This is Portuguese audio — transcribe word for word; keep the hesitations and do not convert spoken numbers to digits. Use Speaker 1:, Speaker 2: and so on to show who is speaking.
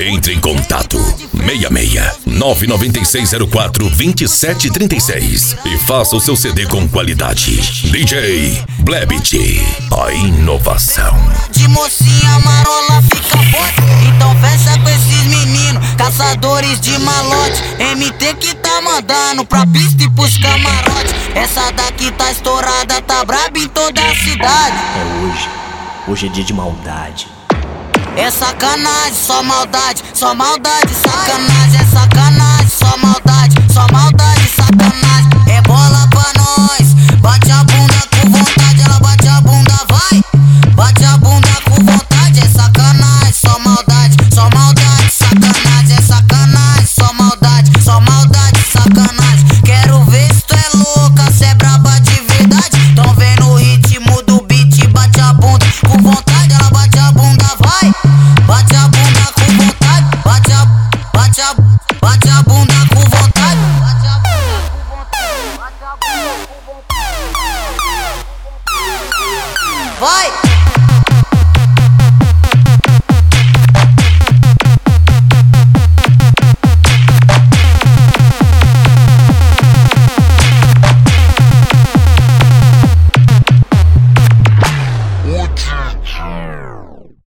Speaker 1: Entre em contato seis seis nove nove seis zero quatro dois sete três seis e faça o seu C D com qualidade. D J Blebit, a inovação.
Speaker 2: De mocinha marola fica forte, então fecha com esses meninos, caçadores de malote. M T que tá mandando pra pista e pros camarotes. Essa daqui tá estourada, tá braba em toda a cidade.
Speaker 3: É hoje, hoje é dia de maldade.
Speaker 2: É sacanagem, só maldade, só maldade, sacanagem, é sacanagem, só maldade, só maldade, sacanagem. É bola pra nós, bate a bunda com vontade, ela bate a bunda, vai, bate a bunda com vontade, é sacanagem, só maldade, só maldade, sacanagem, é sacanagem, só maldade, só maldade, sacanagem. Quero ver se tu é louca, cê é braba de verdade. Então vem no ritmo do beat, bate a bunda com vontade, ela bate a bunda, vai. Bate a bunda com vontade, bate a, bate a, bate a bunda com vontade. Bate a bunda com vontade, bate a bunda com vontade. Vai!